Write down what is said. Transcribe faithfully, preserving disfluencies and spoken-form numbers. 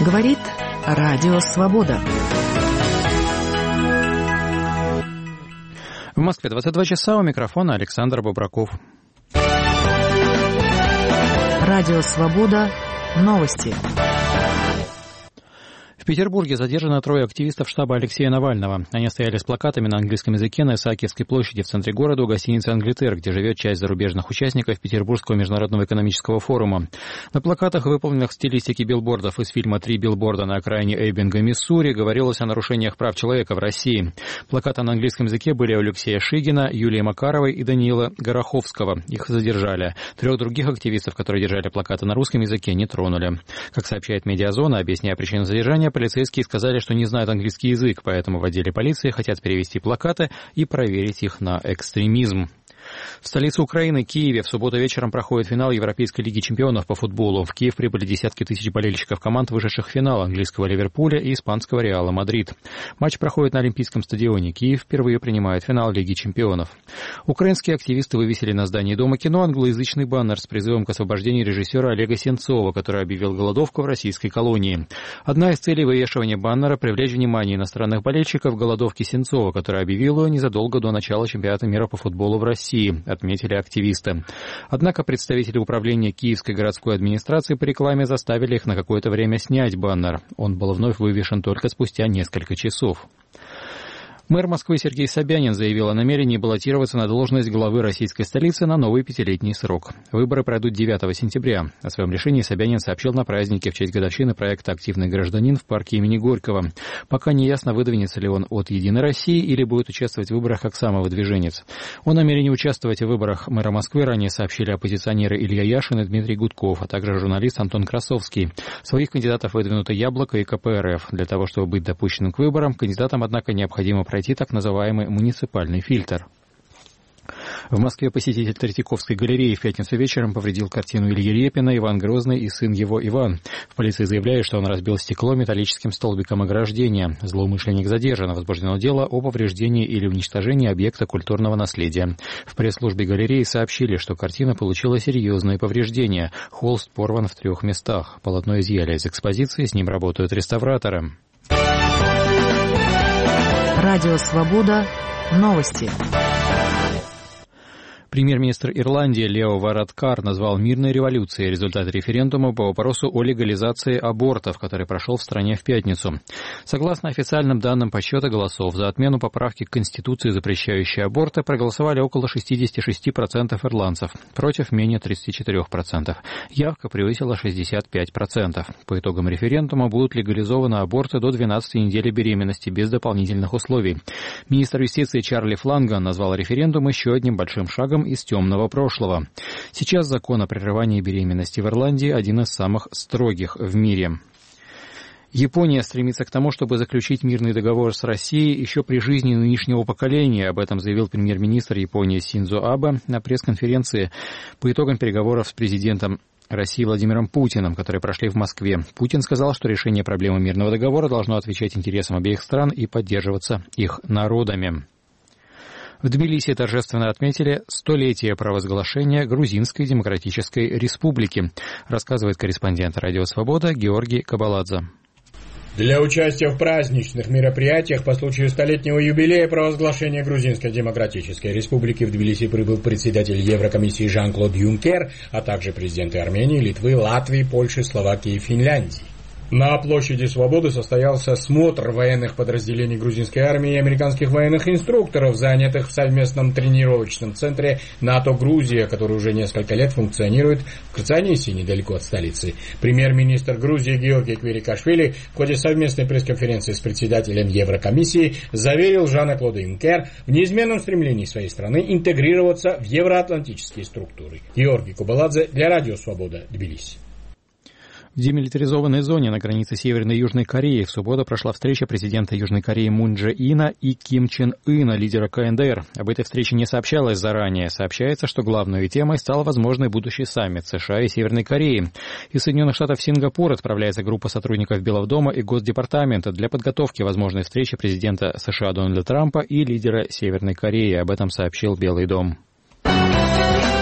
Говорит Радио Свобода. В Москве двадцать два часа, у микрофона Александр Бобраков. Радио Свобода. Новости. В Петербурге задержано трое активистов штаба Алексея Навального. Они стояли с плакатами на английском языке на Исаакиевской площади в центре города у гостиницы «Англитер», где живет часть зарубежных участников Петербургского международного экономического форума. На плакатах, выполненных в стилистике билбордов из фильма «Три билборда на окраине Эйббинга, Миссури», говорилось о нарушениях прав человека в России. Плакаты на английском языке были у Алексея Шигина, Юлии Макаровой и Даниила Гороховского. Их задержали. Трех других активистов, которые держали плакаты на русском языке, не тронули. Как сообщает «Медиазона», объясняя причину задержания, полицейские сказали, что не знают английский язык, поэтому в отделе полиции хотят перевести плакаты и проверить их на экстремизм. В столице Украины, Киеве, в субботу вечером проходит финал Европейской лиги чемпионов по футболу. В Киев прибыли десятки тысяч болельщиков команд, вышедших в финал английского Ливерпуля и испанского Реала Мадрид. Матч проходит на Олимпийском стадионе. Киев впервые принимает финал Лиги чемпионов. Украинские активисты вывесили на здании Дома кино англоязычный баннер с призывом к освобождению режиссера Олега Сенцова, который объявил голодовку в российской колонии. Одна из целей вывешивания баннера – привлечь внимание иностранных болельщиков к голодовке Сенцова, который объявил ее незадолго до начала чемпионата мира по футболу в России, отметили активисты. Однако представители управления Киевской городской администрации по рекламе заставили их на какое-то время снять баннер. Он был вновь вывешен только спустя несколько часов. Мэр Москвы Сергей Собянин заявил о намерении баллотироваться на должность главы российской столицы на новый пятилетний срок. Выборы пройдут девятого сентября. О своем решении Собянин сообщил на празднике в честь годовщины проекта «Активный гражданин» в парке имени Горького. Пока не ясно, выдвинется ли он от «Единой России» или будет участвовать в выборах как самовыдвиженец. О намерении участвовать в выборах мэра Москвы ранее сообщили оппозиционеры Илья Яшин и Дмитрий Гудков, а также журналист Антон Красовский. Своих кандидатов выдвинуто «Яблоко» и ка пэ эр эф. Для того, чтобы быть допущенным к выборам, кандидатам, однако, необходимо пройти так называемый муниципальный фильтр. В Москве посетитель Третьяковской галереи в пятницу вечером повредил картину Ильи Репина «Иван Грозный и сын его Иван». В полиции заявляют, что он разбил стекло металлическим столбиком ограждения. Злоумышленник задержан. Возбуждено дело о повреждении или уничтожении объекта культурного наследия. В пресс-службе галереи сообщили, что картина получила серьезные повреждения. Холст порван в трех местах. Полотно изъяли из экспозиции, с ним работают реставраторы. Радио Свобода. Новости. Премьер-министр Ирландии Лео Варадкар назвал мирной революцией результат референдума по вопросу о легализации абортов, который прошел в стране в пятницу. Согласно официальным данным подсчета голосов, за отмену поправки к Конституции, запрещающей аборты, проголосовали около шестьдесят шесть процентов ирландцев, против менее тридцать четыре процента. Явка превысила шестьдесят пять процентов. По итогам референдума будут легализованы аборты до двенадцатой недели беременности без дополнительных условий. Министр юстиции Чарли Фланган назвал референдум еще одним большим шагом из темного прошлого. Сейчас закон о прерывании беременности в Ирландии один из самых строгих в мире. Япония стремится к тому, чтобы заключить мирный договор с Россией еще при жизни нынешнего поколения. Об этом заявил премьер-министр Японии Синдзо Абе на пресс-конференции по итогам переговоров с президентом России Владимиром Путиным, которые прошли в Москве. Путин сказал, что решение проблемы мирного договора должно отвечать интересам обеих стран и поддерживаться их народами. В Тбилиси торжественно отметили столетие провозглашения Грузинской Демократической Республики, рассказывает корреспондент «Радио Свобода» Георгий Кабаладзе. Для участия в праздничных мероприятиях по случаю столетнего юбилея провозглашения Грузинской Демократической Республики в Тбилиси прибыл председатель Еврокомиссии Жан-Клод Юнкер, а также президенты Армении, Литвы, Латвии, Польши, Словакии и Финляндии. На площади Свободы состоялся смотр военных подразделений грузинской армии и американских военных инструкторов, занятых в совместном тренировочном центре НАТО-Грузия, который уже несколько лет функционирует в Крцанисе, недалеко от столицы. Премьер-министр Грузии Георгий Квирикашвили в ходе совместной пресс-конференции с председателем Еврокомиссии заверил Жана-Клода Юнкер в неизменном стремлении своей страны интегрироваться в евроатлантические структуры. Георгий Кабаладзе для Радио Свобода, Тбилиси. В демилитаризованной зоне на границе Северной и Южной Кореи в субботу прошла встреча президента Южной Кореи Мун Дже Ина и Ким Чен Ына, лидера ка эн дэ эр. Об этой встрече не сообщалось заранее. Сообщается, что главной темой стал возможный будущий саммит США и Северной Кореи. Из Соединенных Штатов в Сингапур отправляется группа сотрудников Белого дома и Госдепартамента для подготовки возможной встречи президента США Дональда Трампа и лидера Северной Кореи. Об этом сообщил Белый дом.